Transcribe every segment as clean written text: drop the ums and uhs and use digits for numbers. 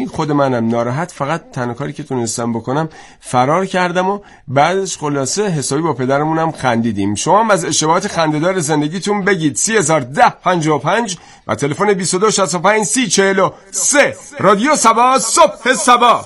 خود منم ناراحت، فقط تنها کاری که تونستم بکنم فرار کردم و بعدش خلاصه حسابی با پدرمونم خندیدیم. شما هم از اشتباهات خنده‌دار زندگیتون بگید. 301055 و تلفن 2265 3043. رادیو سبا، صبح سبا.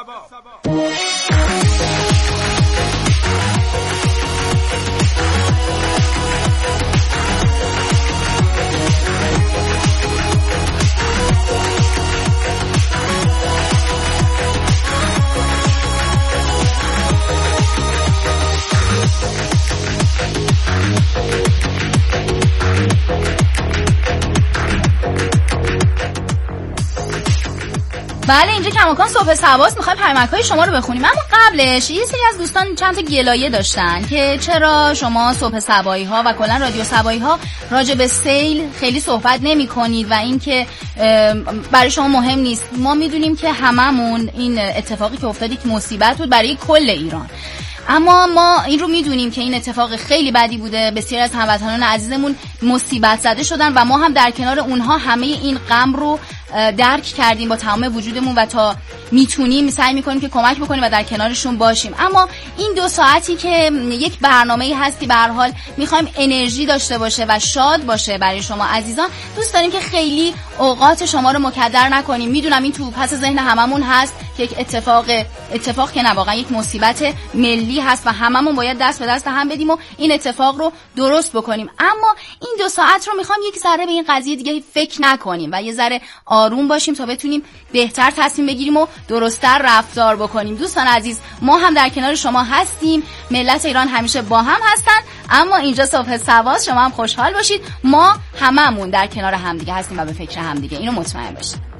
بله اینجا کماکان صبح سباست. میخوایم پیامک‌های شما رو بخونیم، اما قبلش یه سری از دوستان چند تا گلایه داشتن که چرا شما صبح سبایی ها و کلا رادیو سبایی ها راجع به سیل خیلی صحبت نمی‌کنید و اینکه برای شما مهم نیست. ما میدونیم که هممون این اتفاقی که افتاد یک مصیبت بود برای کل ایران، اما ما این رو میدونیم که این اتفاق خیلی بدی بوده. بسیار از هموطنان عزیزمون مصیبت زده شدن و ما هم در کنار اونها همه این غم رو درک کردیم با تمام وجودمون و تا میتونیم سعی میکنیم که کمک بکنیم و در کنارشون باشیم. اما این 2 ساعتی که یک برنامه‌ای هستی به هر حال میخوایم انرژی داشته باشه و شاد باشه برای شما عزیزان، دوست داریم که خیلی اوقات شما رو مکدر نکنیم. میدونم این تو پس ذهن هممون هست که یک اتفاق که نه، واقعا یک مصیبت ملی هست و هممون باید دست به دست هم بدیم و این اتفاق رو درست بکنیم. اما این 2 ساعت رو میخوام یک ذره به این قضیه دیگه فکر نکنیم و یه ذره آروم باشیم تا بتونیم بهتر تصمیم بگیریم و درست‌تر رفتار بکنیم. دوستان عزیز، ما هم در کنار شما هستیم. ملت ایران همیشه با هم هستن، اما اینجا صبح سباست. شما هم خوشحال باشید. ما هممون در کنار همدیگه هستیم و به فکر همدیگه، اینو مطمئن باشید.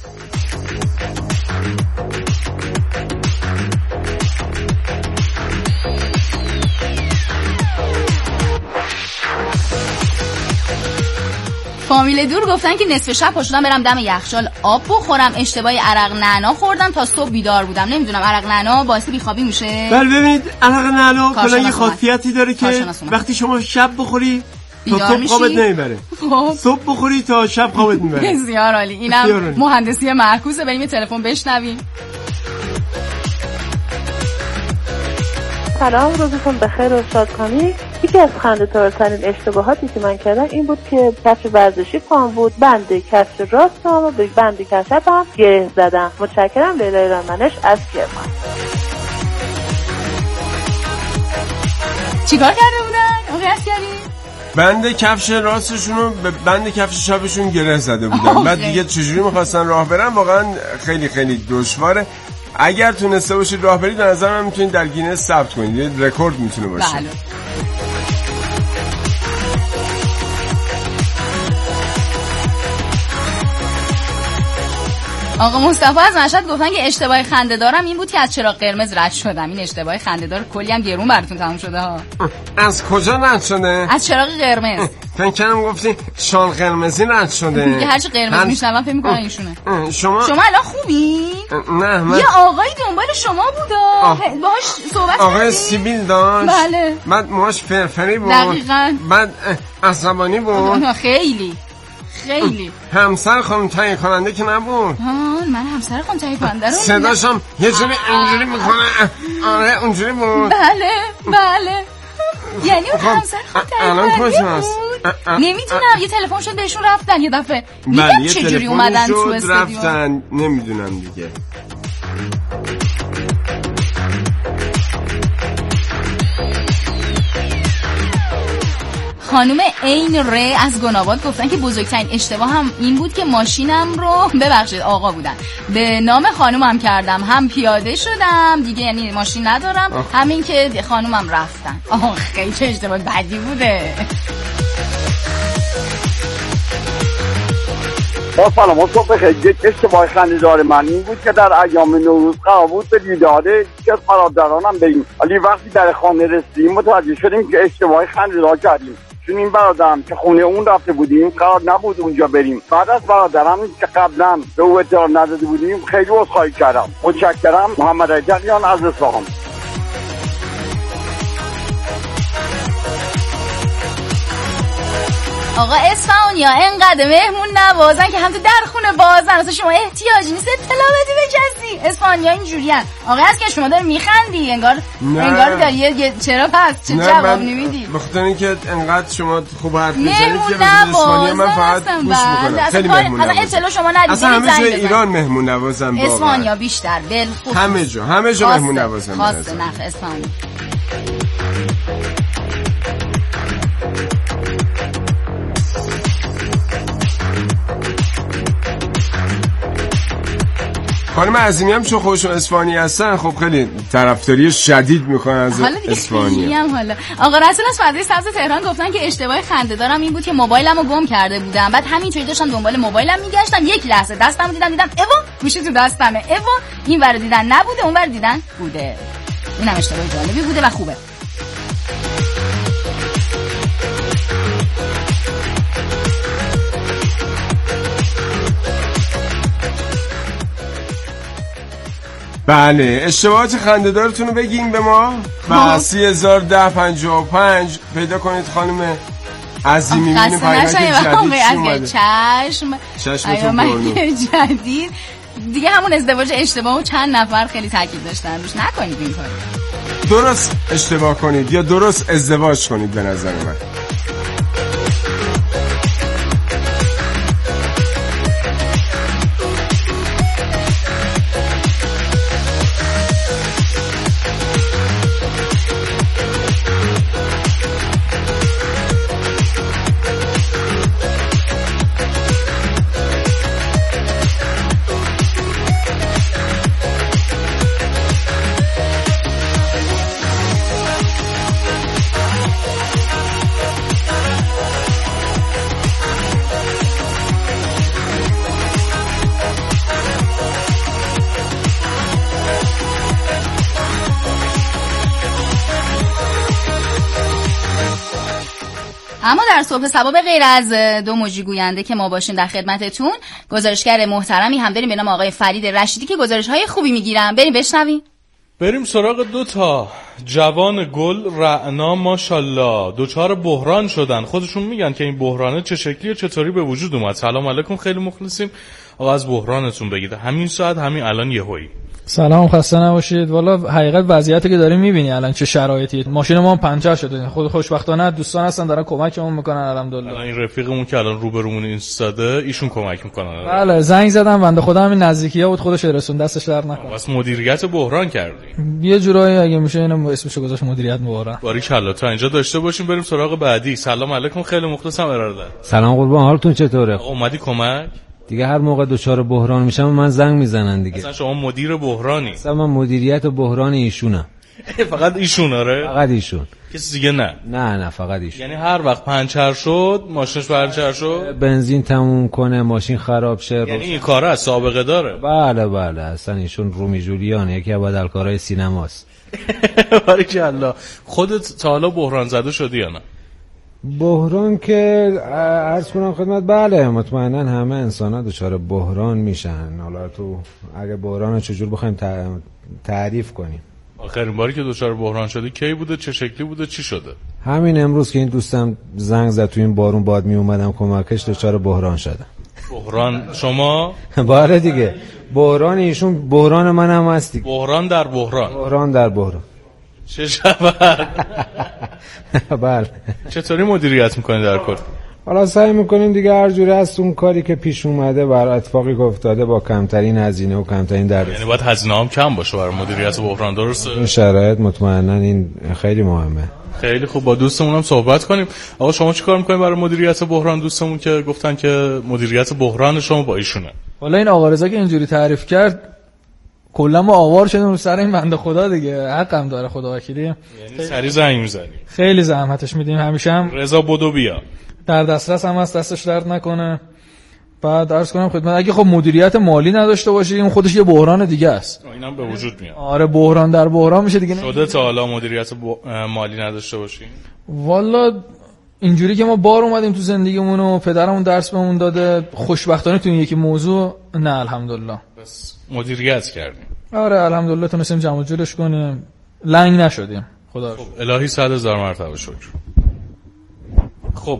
فامیل دور گفتن که نصف شب پاشدم برم دم یخچال آب بخورم، اشتباهی عرق نعنا خوردم تا صبح بیدار بودم. نمیدونم عرق نعنا باعث بیخوابی میشه؟ بله ببینید عرق نعنا کلا یه خاصیتی داره که وقتی شما شب بخوری تا صبح خوابت نمیبره، صبح بخوری تا شب خوابت میبره. بسیار عالی. اینم مهندسی معکوسه. بریم تلفن بشنویم. سلام، روزتون بخیر و شادکامی. یکی از خنده‌دارترین اشتباهاتی که من کردم این بود که کفش ورزشی پام بود، بند کفش راستم و به بند کفش چپم گره زدم. متشکرم. لیلای رامنش از کرمان. چیکار کرده بودن؟ آقای عسکری؟ بند کفش راستشون رو به بند کفش چپشون گره زده بودن. بعد دیگه چجوری می‌خواستن راه برن واقعا خیلی خیلی دشواره. اگر تونسته باشید راه برید به نظر من میتونید در گینس ثبت کنید، یه رکورد میتونه باشه. بله. آقا مصطفی از مشهد گفتن که اشتباه خنده دارم این بود که از چراغ قرمز رد شدم. این اشتباه خنده دار کلی هم گرون براتون تموم شده ها. از کجا رد شده؟ از چراغ قرمز. فکر کنم گفتی شال قرمزی رد شده. دیگه هرچی قرمز میشنوم فکر میکنن ایشونه. شما الان خوبی؟ نه من یه آقایی دنبال شما بودا باهاش صحبت کردی؟ آقای سیبیل داشت. بله. بعد موهاش فرفری بود. دقیقاً. بعد عصبانی بود. خیلی همسر خانم تهیه کننده که نبود. من همسر خانم تهیه کننده رو صداشم یه جوری اینجوری میکنه. آره اونجوری بود. بله یعنی اون همسر خانم تهیه کننده بود. نمیدونم یه تلفن شد بهشون رفتن یه دفعه. میگم چجوری اومدن تو استودیو رفتن نمیدونم دیگه. خانم عین ر از گناباد گفتن که بزرگترین اشتباه هم این بود که ماشینم رو ببخشید آقا بودن به نام خانومم کردم، هم پیاده شدم دیگه، یعنی ماشین ندارم، همین که خانومم رفتن. خیلی چه اشتباه بدی بوده. با سلام صبح بخیر. یک اشتباه خنده‌دار من این بود که در ایام نوروز قرار بود به دیدار یکی از برادرانم بریم، ولی وقتی در خانه رسیدیم متوجه شدیم که اشتباه خنده‌دار کردیم، چون این برادرم که خونه اون رفته بودیم قرار نبود اونجا بریم. بعد از برادرم که قبلا به او اطلاع نداده بودیم خیلی عذرخواهی کردم. متشکرم. محمد ایجادیان از اصفهان. آقا اصفهانی ها انقدر مهمون نوازن که هم تو در خونه بازن، اصلا شما احتیاجی نیست اطلاع بدی اسپانیا اینجوریان. آقا هست که شما داری میخندی انگار داری چرا پس چه جواب نمیدی؟ بخاطر اینکه انقدر شما خوب حرف میزنید که به اسپانیا من فقط گوش میکنم. خیلی مهمون نوازم. اصلا شما ندیدید. اصلا همه جای ایران مهمون نوازم. اسپانیا بیشتر همه جا مهمون نوازم. خواسته نخ اسپانیا. خانم عظیمی هم چون خودشون اسپانی هستن خب خیلی طرفداری شدید میکنن از اسپانیا. حالا آقا رسول از فضای سبز تهران گفتن که اشتباه خنده دارم این بود که موبایلمو گم کرده بودم، بعد همینطوری داشتم دنبال موبایلم میگشتم، یک لحظه دستمو دیدم ایوا گوشی تو دستمه، ایوا این ور دیدن نبوده اون ور دیدن بوده. اینم اشتباه جالبی بوده و خوبه. بله اشتباهات خنده‌دارتون رو بگیم به ما و 301055 پیدا کنید خانم عظیمی. می‌بینیم پیامک جدید چشمتون جدید دیگه همون ازدواج اشتباه و چند نفر خیلی تاکید داشتن روش. نکنید این کارو. درست اشتباه کنید یا درست ازدواج کنید به نظر من. اما در صبح صبا به غیر از دو موجی گوینده که ما باشیم در خدمتتون، گزارشگر محترمی هم داریم به نام آقای فرید رشیدی که گزارش‌های خوبی میگیرن. بریم بشنویم. بریم سراغ 2 جوان گل رعنا ماشاءالله دوچار بحران شدن. خودشون میگن که این بحرانه چه شکلی و چطوری به وجود اومد. سلام علیکم، خیلی مخلصیم. آقا از بحرانتون بگید همین ساعت همین الان یهویی. سلام، خسته نباشید. والا حقیقت وضعیتی که داریم میبینی الان چه شرایطی. ماشین ما پنچر شده. خود خوشبختانه دوستان هستن دارن کمکمون میکنن الحمدلله. این رفیقمون که الان روبرومون اینستاده ایشون کمک میکنن. بله زنگ زدم بنده خدا همین نزدیکی‌ها بود خودش رسون دستش درد نکنه. واسه مدیریت بحران کردی. یه جورایی اگه میشه اینو اسمشو گذاشت مدیریت بحران. باریکلا تا اینجا داشته باشیم. بریم سراغ بعدی. سلام علیکم، خیلی مخلصم ارادت. سلام قربان، حالتون چطوره؟ اومدی کمک؟ دیگه هر موقع دچار بحران میشم من زنگ میزنن دیگه. اصلا شما مدیر بحرانی؟ اصلا من مدیریت بحران ایشونم. فقط ایشون؟ آره فقط ایشون، کسی دیگه نه؟ نه فقط ایشون. یعنی هر وقت پنچر شد ماشینش پنچر شد بنزین تموم کنه ماشین خراب شه، یعنی این کارا از سابقه داره؟ بله اصلا ایشون رومی جولیان یکی از بدلکارهای سینماست. باریکلا. خودت تا حالا بحران زده شدی یا نه؟ بحران که عرض کنم خدمت، بله مطمئنا همه انسان ها دچار بحران میشن. حالا تو اگه بحران چجور بخوایم تعریف کنیم. آخرین باری که دچار بحران شدی کی بوده، چه شکلی بوده، چی شده؟ همین امروز که این دوستم زنگ زد تو این بارون باد می اومدم کمکش دچار بحران شدم. بحران شما؟ بله دیگه، بحران ایشون بحران من هم هستی. بحران در بحران. بحران در بحران. چه شود؟ بله. چطوری مدیریت میکنی در کل؟ حالا سعی میکنیم دیگه هر جوری از اون کاری که پیش اومده بر اتفاقی که افتاده با کمترین هزینه و کمترین درد. یعنی باید هزینه هم کم باشه برای مدیریت بحران، درسته؟ این شرایط مطمئنا این خیلی مهمه. خیلی خوب، با دوستمون هم صحبت کنیم. آقا شما چیکار میکنید برای مدیریت بحران؟ دوستمون که گفتن که مدیریت بحران شما با ایشونه. والا این آقا رضا که اینجوری تعریف کرد کلا ما آوار شدیم رو سر این بنده خدا دیگه. حقم داره خدا وکیلی. یعنی سری زنگ میزنی؟ خیلی زحمتش میدیم همیشه. هم رضا بدو بیا در دسترس هم هست، دستش درد نکنه. بعد عرض کنم خدمت اگه خب مدیریت مالی نداشته باشی اون خودش یه بحران دیگه است. اینم به وجود میاد. آره بحران در بحران میشه دیگه. شده تا حالا مدیریت مالی نداشته باشی؟ والا اینجوری که ما بار اومدیم تو زندگیمون و پدرمون درس بهمون داده، خوشبختانه تو این یکی موضوع نه الحمدلله. بس مدیریت کردیم. آره الحمدلله تونستیم جمع جورش کنیم، لنگ نشدیم. خدا خب الهی 100,000 مرتبه شکر. خب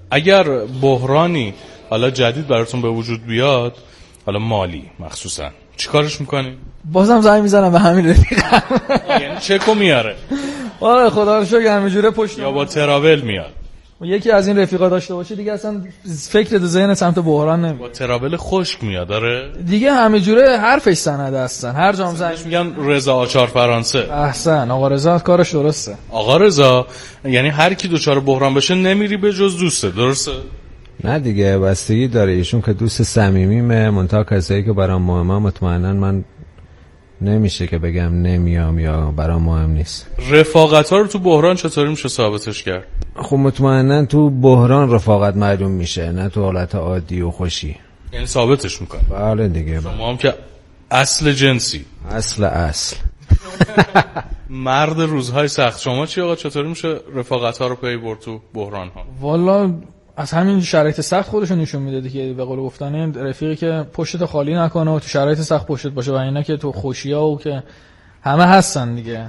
اگر بحرانی حالا جدید براتون به وجود بیاد، حالا مالی مخصوصا، چیکارش میکنی؟ بازم زنگ میزنم به همین رفیقم. یعنی چکو میاره؟ آره خدا رو شکر همینجوره پشت یا با تراول میاد؟ یکی از این رفیقا داشته باشه دیگه اصلا فکر تو ذهن سمت بحران نمیاد. با تراول خشک میاد. داره دیگه همینجوره حرفش سند هستن. هر جام زنگ میگن رضا آچار فرانسه. احسن آقا رضا کارش درسته. آقا رضا یعنی هر کی دچار بحران بشه نمیری به جز دوسته، درسته؟ نه دیگه بستگی داره. ایشون که دوست صمیمیمه، منتها کسایی که برام مهمه مطمئنا من نمیشه که بگم نمیام یا برام مهم نیست. رفاقت‌ها رو تو بحران چطوری میشه ثابتش کرد؟ خب مطمئنا تو بحران رفاقت معلوم میشه، نه تو حالت عادی و خوشی. یعنی ثابتش میکنه؟ بله دیگه. شما هم که اصل جنسی اصل مرد روزهای سخت. شما چی آقا چطوری میشه رفاقت‌ها رو پی برد تو بحران‌ها؟ والا از همین شرایط سخت خودشون نشون میده دیگه. به قول گفتن رفیقی که پشتت خالی نکنه و تو شرایط سخت پشتت باشه و اینا که تو خوشی‌ها و که همه هستن دیگه.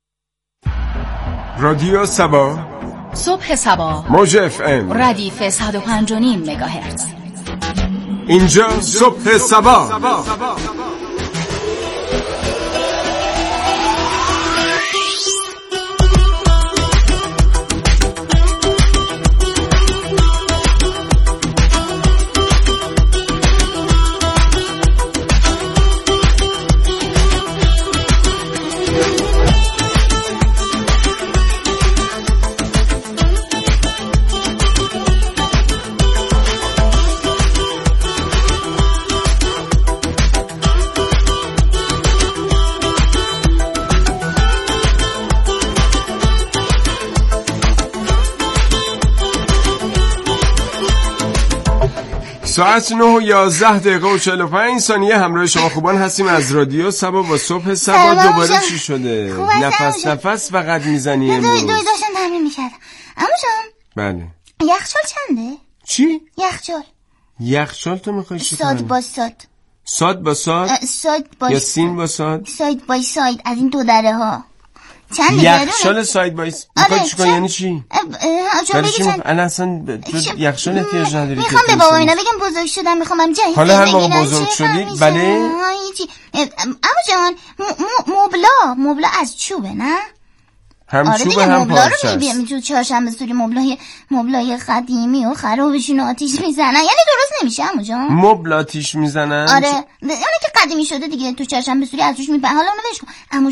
رادیو سبا، صبح سبا، موج اف ام، ردیف 105.5 مگاهرتز. اینجا صبح سبا. ساعت 9:11:45 همراه شما خوبان هستیم از رادیو سبا با صبح سبا. دوباره چی شده؟ نفس فقط میزنی امروز؟ داشتم تمرین میکردم. عمو جان بله. یخچال چنده؟ چی؟ یخچال تو میخوای چی ساد کنی؟ با ساد. ساد با ساد؟ ساد با یا سین با ساد؟ ساید بای ساید از این دو دره ها. چند یخچال ساید بای میخوای چی کنی؟ یعنی چی؟ برای چی الان اصلا تو یخچال احتیاج نداری. میخوام به بابا اینا بگم بزرگ شدم، میخوام جهیز حالا هم موقع بزرگ شدی؟ بله. عمو جان مبلا از چوبه نه؟ هم چوبه هم پارچه است. میتونی چهارشنبه سوری مبلای قدیمی و خرابشون آتیش میزنن، یعنی درست نمیشه عمو جان. مبل آتیش میزنن؟ آره اون که قدیمی شده دیگه، تو چهارشنبه سوری ازش میپرن. حالا اونو بهش کن عمو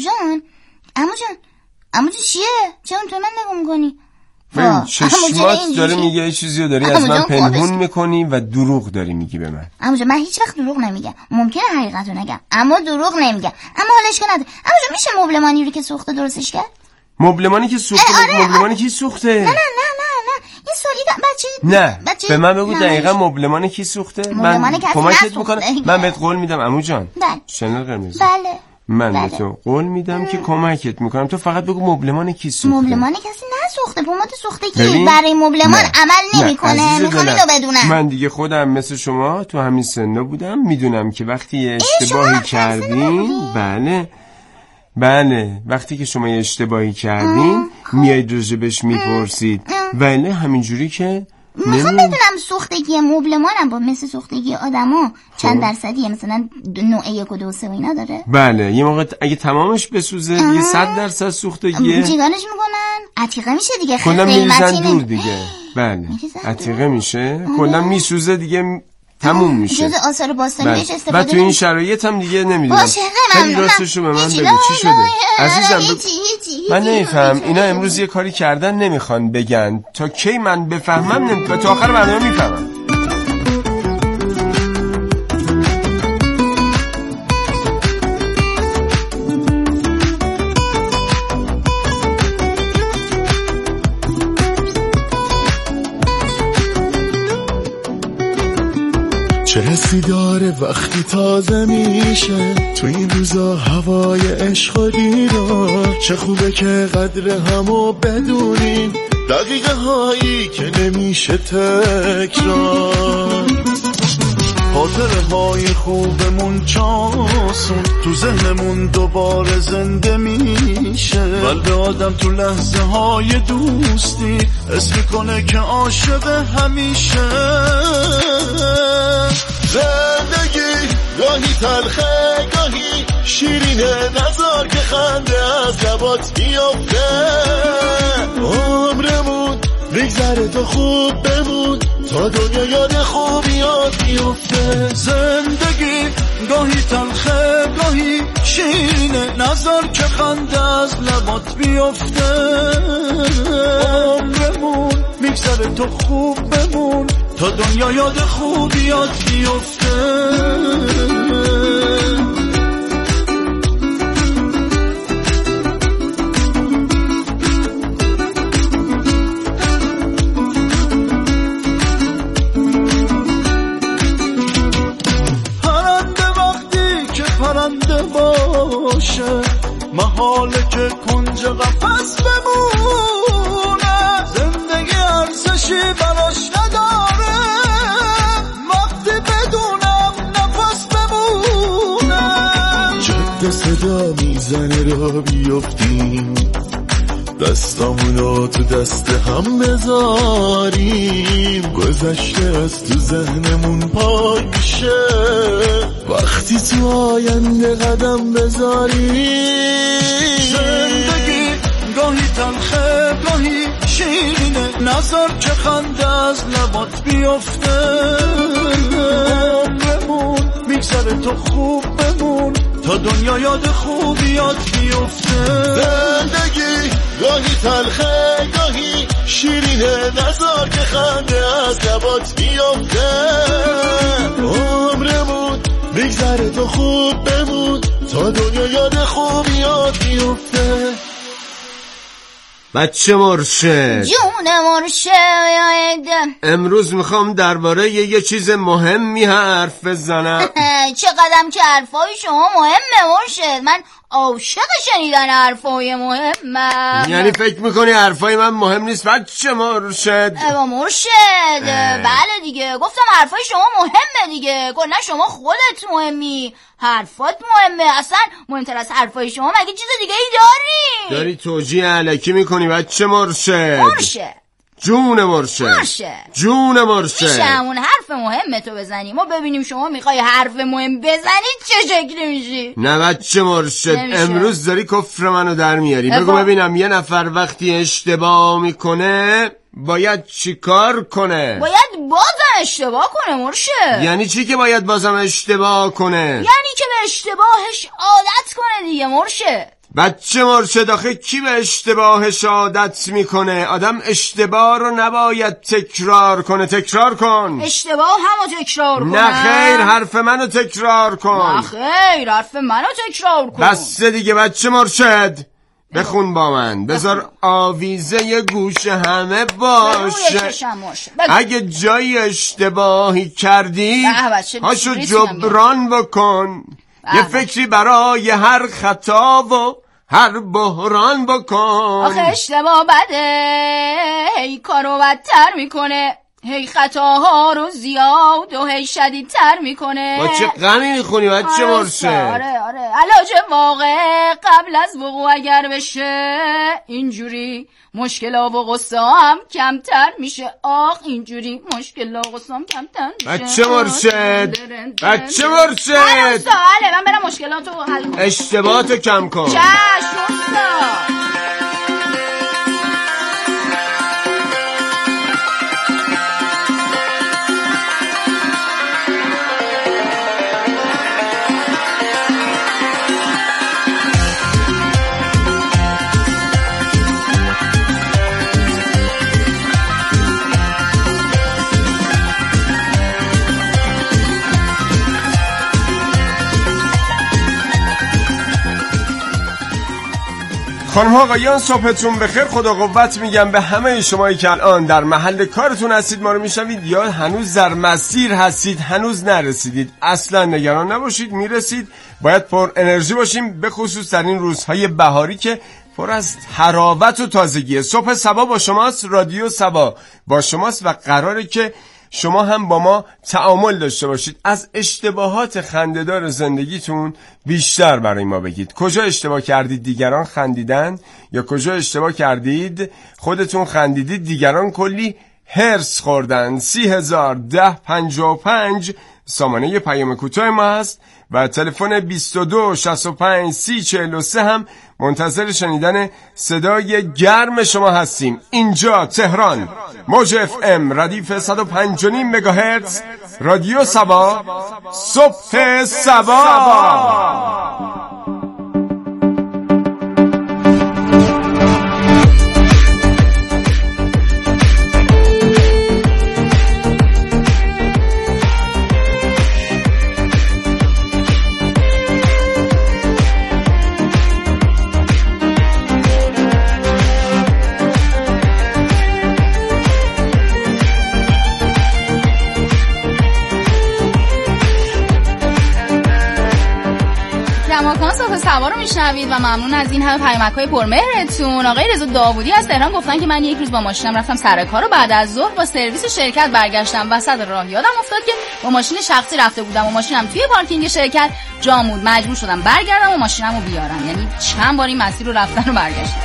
جان چیه؟ چرا تو من نگاه میکنی؟ چشمات داره میگه یه چیزی رو داری از من پنهون میکنی و دروغ داری میگی به من. عمو جان من هیچ وقت دروغ نمیگم، ممکنه حقیقت رو نگم اما دروغ نمیگم. اما حالش که نداره. عمو جان میشه مبلمانی رو که سوخته درستش کرد؟ مبلمانی که سوخته؟ مبلمانی که سوخته؟ نه این سوالی بچه به من بگو دقیقا مبلمانی کی سوخته؟ من کمکت میکنم. من بهت قول میدم عمو جان. شنل قرمز. بله من به تو قول میدم که کمکت میکنم. تو فقط بگو مبلمان کی سوخته. مبلمان کسی نسوخته، پماد سوخته کی برای مبلمان عمل نمیکنه. میخوام اینو بدونم. من دیگه خودم مثل شما تو همین سنا بودم، میدونم که وقتی اشتباهی کردین بله وقتی که شما اشتباهی کردین میایید راجبش میپرسید، ولی همینجوری که میخوام بدونم سوختگی مبلمانم با مثل سوختگی آدما چند درصدیه؟ مثلا نوع 1 و 2 و 3 و اینا داره؟ بله یه موقع اگه تمامش بسوزه دیگه 100% سوختگیه. چیکارش میکنن؟ عتیقه میشه دیگه. کلا میریزن دور دیگه. بله عتیقه میشه، کلا میسوزه دیگه، تموم میشه. جز آثار باستانی بهش استفاده. و تو این شرایط هم دیگه نمیدونم. خیلی راستشو به من بگو چی شده عزیزم. من نمیفهم اینا امروز یه کاری کردن نمیخوان بگن، تا کی من بفهمم و تا آخر برنامه میفهمم. چه حسی داره وقتی تازه میشه تو این روزا هوای عشق و دیدار، چه خوبه که قدر همو بدونیم، دقیقه هایی که نمیشه تکرار، خاطره های خوبمون چاسون تو ذهنمون دوباره زنده میشه. قلب آدم تو لحظه های دوستی حس میکنه که عاشق همیشه. زندگی گاهی تلخه گاهی شیرینه، نذار که خنده از لبات بیفته. عمرمون بگذره تو خوب بمون تا دنیا یاد خوبیات بیفته. زندگی گاهی تلخه گاهی شیرینه، نذار که خنده از لبات بیفته. عمرمون بگذره تو خوب بمون تا دنیا یاد خوبیات بیفته. پرنده باشه محاله که کنج قفس بمونه. زندگی ارزشی براش نداره وقتی بدونم نفس بمونه. جاده صدا میزنه را بیفتیم، دستامونو تو دست هم بذاریم. گذشته از تو ذهنمون پای میشه وقتی تو آینده قدم بذاریم. زندگی گاهی تلخه گاهی شیرینه، نذار که خنده از لبات بیفته. عمرمون میگذره تو خوب بمون تا دنیا یاد خوبیات بیفته. زندگی گاهی تلخه گاهی شیرینه، نذار که خنده از لبات بیفته. عمرمون بگذره تو خوب بمون تا دنیا یاد خوبیات بیفته. بچه مرشد، جون مرشد، امروز میخوام درباره یه چیز مهمی حرف بزنم. چقدرم که حرفای شما مهمه مرشد، من عاشق شنیدن حرفای مهمم. یعنی فکر میکنی حرفای من مهم نیست بچه مرشد؟ با مرشد بله دیگه، گفتم حرفای شما مهمه دیگه، کلا شما خودت مهمی، حرفات مهمه، اصلا مهمتر از حرفای شما مگه چیز دیگه ای داری توجیه علکی میکنی بچه مرشد؟ جون مرشد، جون مرشد، میشه همون حرف مهمه تو بزنی ما ببینیم شما میخوای حرف مهم بزنی چه شکلی میشی؟ نه بچه مرشد، امروز داری کفر منو در میاری. بگو ببینم یه نفر وقتی اشتباه میکنه باید چی کار کنه؟ باید بازم اشتباه کنه مرشد. یعنی چی که باید بازم اشتباه کنه؟ یعنی که به اشتباهش عادت کنه دیگه مرشد. بچه مرشد آخه کی به اشتباهش عادت میکنه؟ آدم اشتباه رو نباید تکرار کنه. تکرار کن. اشتباه همو تکرار کنه؟ نه خیر، حرف منو تکرار کن. نه خیر، حرف منو تکرار کن. بس دیگه بچه مرشد، بخون با من، بذار آویزه گوش همه باشه. اگه جای اشتباهی کردی هاشو جبران بکن. یه فکری برای هر خطا و هر بحران بکن. آخه اشتباه بده، هی کارو بدتر میکنه، هی خطاها رو زیاد و هی شدیدتر میکنه. با چه غمی میخونی بچه مرشد؟ آره علاج واقع قبل از وقوع اگر بشه اینجوری مشکلا و غصه هم کمتر میشه. آخ اینجوری مشکلا و غصه هم کمتر میشه. بچه مرشد، بچه مرشد، من برم مشکلاتو حل کنم. اشتباهاتو کم کن. چشم استاد. خانم آقایان صبحتون بخیر. خدا قوت میگم به همه شمایی که الان در محل کارتون هستید، ما رو میشنوید یا هنوز در مسیر هستید، هنوز نرسیدید. اصلا نگران نباشید، میرسید. باید پر انرژی باشیم، به خصوص در این روزهای بهاری که پر از تراوت و تازگیه. صبح صبا با شماست، رادیو صبا با شماست و قراره که شما هم با ما تعامل داشته باشید. از اشتباهات خنده‌دار زندگیتون بیشتر برای ما بگید. کجا اشتباه کردید دیگران خندیدن، یا کجا اشتباه کردید خودتون خندیدید دیگران کلی هرس خوردن. 301055 سامانه پیام کوتاه ما هست و تلفن 22 65 30 43 هم منتظر شنیدن صدای گرم شما هستیم. اینجا تهران، موج اف ام ردیف 105.5 مگاهرتز، رادیو سبا، صبح سبا. صبح سبا رو میشنوید و ممنون از این همه پیامک‌های پرمهرتون. آقای رضا داوودی از تهران گفتن که من یک روز با ماشینم رفتم سر کار و بعد از ظهر با سرویس شرکت برگشتم. وسط راه یادم افتاد که با ماشین شخصی رفته بودم و ماشینم توی پارکینگ شرکت جا موند. مجبور شدم برگردم و ماشینمو بیارم. یعنی چند بار این مسیر رو رفتن و برگشتم.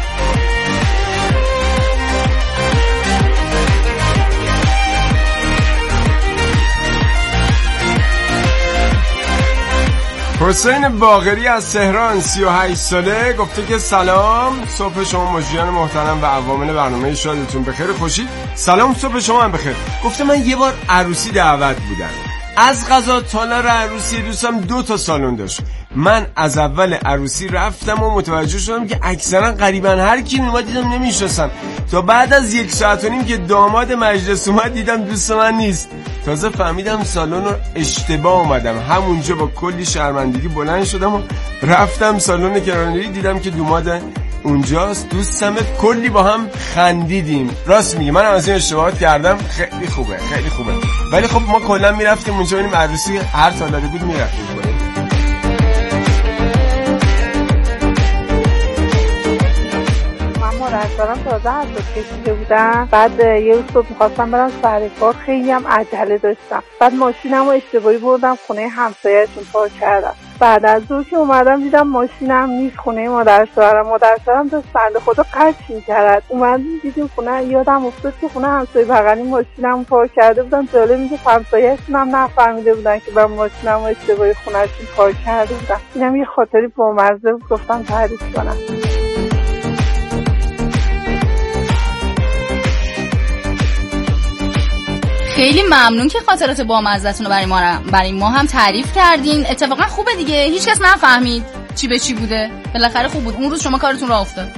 حسین باقری از تهران 38 ساله گفته که سلام، صبح شما مجریان محترم و عوامل برنامه شادتون بخیر خوشی. سلام، صبح شما هم بخیر. گفته من یه بار عروسی دعوت بودم. از قضا تالار عروسی دوستم 2 سالن داشت. من از اول عروسی رفتم و متوجه شدم که اکثرا غریبا هر کی میومد دیدم نمیشناسم. تا بعد از 1.5 ساعت که داماد مجلس اومد دیدم دوست من نیست. تازه فهمیدم سالن رو اشتباه اومدم. همونجا با کلی شرمندگی بلند شدم و رفتم سالن کرانری، دیدم که داماد اونجاست. دوستم کلی با هم خندیدیم. راست میگه، منم از این اشتباهات کردم. خیلی خوبه، خیلی خوبه. ولی خب ما کلا میرفتیم اونجا ببینیم عروسی هر تالاری بود میرفتیم. رفتارم تازه حساس کشیده بودم. بعد یه روز صبح میخواستم برم سر کار، خیلی هم عجله داشتم. بعد ماشینم رو اشتباهی بردم خونه همسایه‌شون پارک کردم. بعد از ظهر که اومدم دیدم ماشینم نیست خونه مادر شوهرم داشت بنده خدا قچ می‌کرد. اومدیم دیدیم خونه، یادم افتاد که خونه همسایه بغلی ماشینم پارک کرده بودن. جالب میگه همسایه‌شون هم نفهمیده بودن که من ماشینم رو اشتباهی خونه‌شون پارک کرده بودم. اینم یه خاطری بامزه بود، گفتم تعریف کنم. خیلی ممنون که خاطرات بامزه‌تون رو برای ما هم تعریف کردین. اتفاقا خوبه دیگه، هیچ کس نفهمید چی به چی بوده. بالاخره خوب بود اون روز شما کارتون راه افتاد.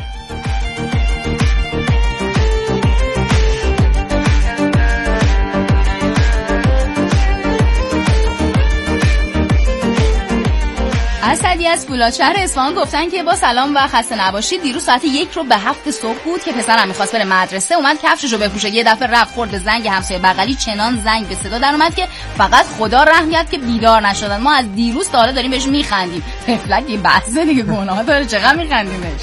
اسدی از فولادشهر اصفهان گفتن که با سلام و خسته نباشید. دیروز ساعت 1 رو به 7 صبح بود که پسرم می‌خواست بره مدرسه. اومد کفششو بپوشه، یه دفعه رفت خورد به زنگ همسایه بغلی. چنان زنگ به صدا در اومد که فقط خدا رحم کرد که بیدار نشدن. ما از دیروز تا حالا داریم بهش میخندیم. طفلک یه بحثه دیگه، گناه داره، چقدر میخندیم بهش.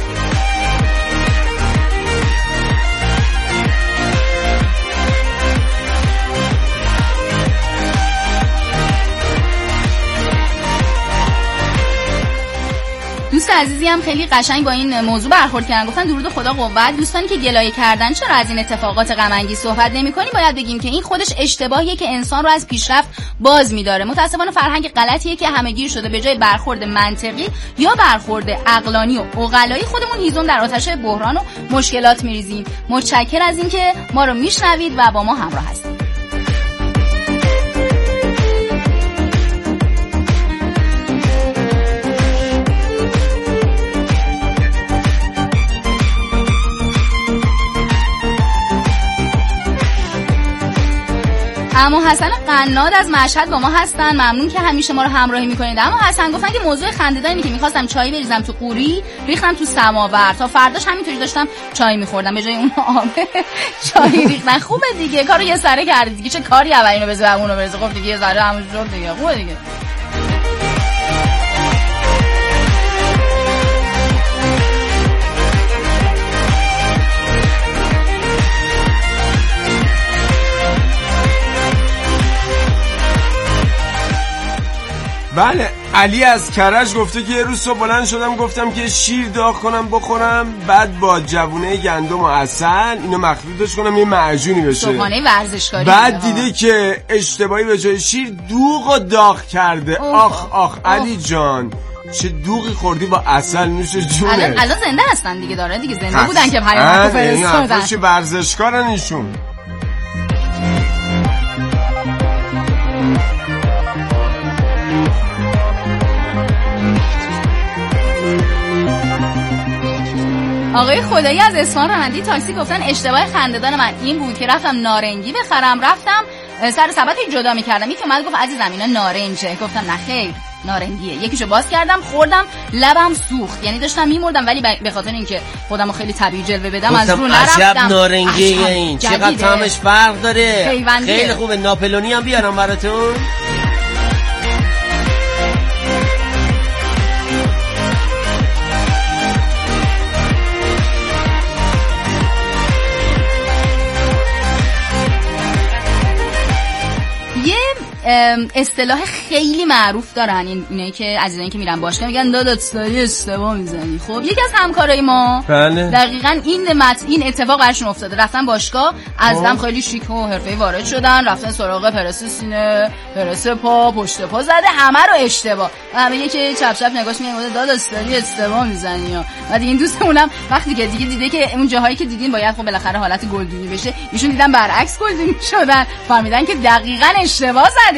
دوست عزیزی هم خیلی قشنگ با این موضوع برخورد کردن. گفتن درود خدا قوت. دوستانی که گلایه کردن چرا از این اتفاقات غم انگیز صحبت نمی‌کنیم، باید بگیم که این خودش اشتباهیه که انسان رو از پیشرفت باز می‌داره. متأسفانه فرهنگ غلطیه که همه‌گیر شده. به جای برخورد منطقی یا برخورد عقلانی و عقلایی خودمون هیزم در آتش بحران و مشکلات می‌ریزیم. متشکر از اینکه ما رو میشنوید و با ما همراه هستید. اما حسن قناد از مشهد با ما هستن. ممنون که همیشه ما رو همراهی میکنید. اما حسن گفتن که موضوع خنده‌داری که میخواستم چای بریزم تو قوری، ریختم تو سماور. تا فرداش همینطوری داشتم چای میخوردم، به جای اون آب چای ریختن. خوبه دیگه، کارو یه سره کردی دیگه، چه کاری اولینو بزنه اونو بریزه. خب دیگه یه ذره همون شد دیگه، خوبه دیگه. بله، علی از کرج گفته که یه روز صبح بلند شدم گفتم که شیر داغ کنم بخورم، بعد با جوونه گندم و عسل اینو مخلوطش کنم یه معجونی بشه، صبحانه ورزشکاری. بعد دیده که اشتباهی به جای شیر دوغ و داغ کرده. آخ علی جان چه دوغی خوردی با عسل، نوش جونه. الان زنده هستن دیگه، داره دیگه زنده بودن که پیامو فرستادن. چه ورزشکارن ایشون. آقای خدایی از اصفهان راننده تاکسی گفتن اشتباه خنده‌دار من این بود که رفتم نارنگی بخرم، رفتم سر سبد جدا می‌کردم، یکی اومد گفت عزیزم اینا نارنجه، گفتم نه خیر نارنگیه، یکیشو باز کردم خوردم لبم سوخت، یعنی داشتم میمردم، ولی به خاطر اینکه خودمو خیلی طبیعی جلوه بدم از رو نرفتم. عجب نارنگیه این، چقدر طعمش فرق داره، خیلی خوبه. ناپلونی هم بیارم براتون. اصطلاح خیلی معروف دارن اینایی که عزیزانی که میرن باشگاه میگن دادات داری اشتباه میزنی. خب یکی از همکارای ما دقیقاً این اتفاق براشون افتاده، رفتن باشگاه ازم خیلی شیک و حرفه‌ای وارد شدن، رفتن سراغ پرس سینه، پرس پا، پشت پا زده، همه رو اشتباه، همه یکی چپ چپ نگاش میگن دادات داری اشتباه میزنی. بعد این دوستمونم وقتی که دیده که اون جاهایی که دیدین باید خب بالاخره حالت گلدونی بشه، ایشون دیدن برعکس گلدونی شدن، فهمیدن که دقیقاً اشتباه زده.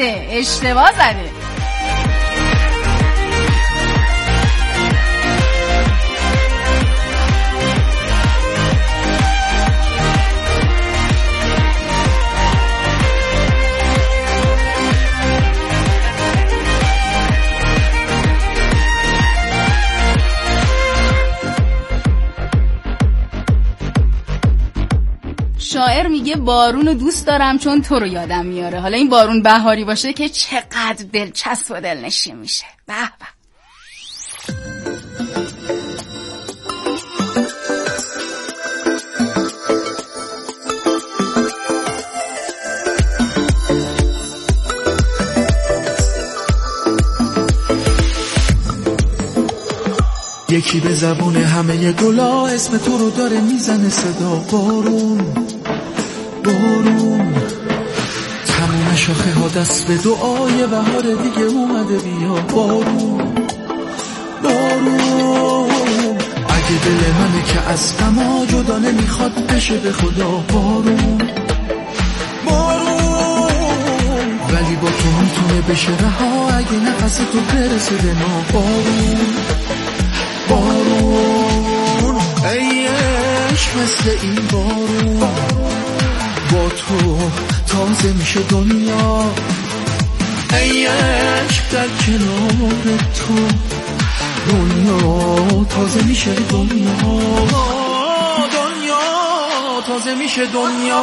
شاعر میگه بارون رو دوست دارم چون تو رو یادم میاره. حالا این بارون بهاری باشه که چقدر دلچسب و دلنشین میشه. به به. یکی به زبون همه گلا اسم تو رو داره میزنه صدا، بارون تموم شاخه ها دست به دعای بهار دیگه اومده، بیا بارون اگه دل منه که از غما جدا نمیخواد بشه به خدا، بارون ولی با تو میتونه بشه رها اگه نفس تو برسه به ما، بارون ای عشق مثل این بارون، با تو تازه میشه دنیا، ای عشق در کنار تو دنیا تازه میشه، دنیا تازه میشه دنیا.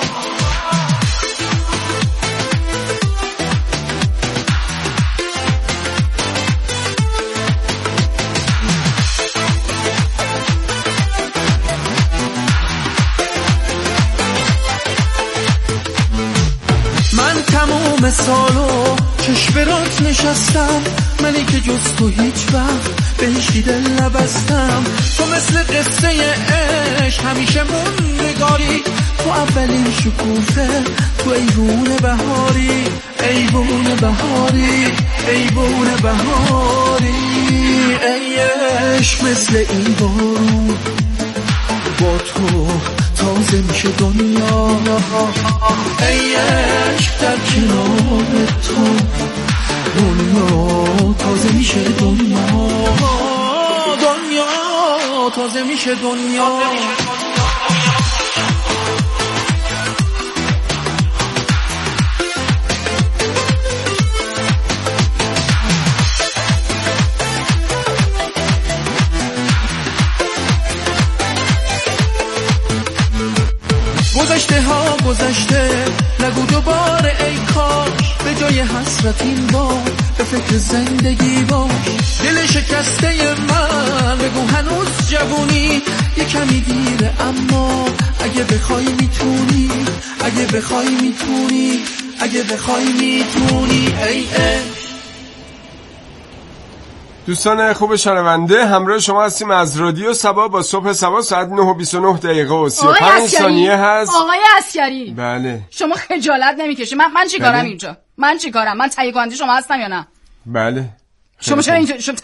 تموم سالو چشم برات نشستم، منی که جز تو هیچ وقت بهش دل نبستم، تو مثل قصه عشق همیشه موندگاری، تو اولین شکوفه، تو ایوون بهاری، ایوون بهاری، ایوون بهاری، ای عشق مثل این بارون، با تو تازه میشه دنیا، ای عشق در کنار تو دنیا تازه میشه، دنیا تازه میشه دنیا. گذشته ها گذشته نگو دوباره ای کاش، به جای حسرت این بار به فکر زندگی باش، دل شکسته من بگو هنوز جوونی، یه کمی دیره اما اگه بخوای میتونی، اگه بخوای میتونی، اگه بخوای میتونی، ای عشق دوستان خوب شنونده، همراه شما هستیم از رادیو سبا با صبح سبا ساعت 9:29 و 35 ثانیه هست. آقای عسکری بله شما خجالت نمیکشی؟ من چی کارم اینجا؟ من چی کارم؟ من تهیه کننده شما هستم یا نه؟ بله. شما چرا اینجا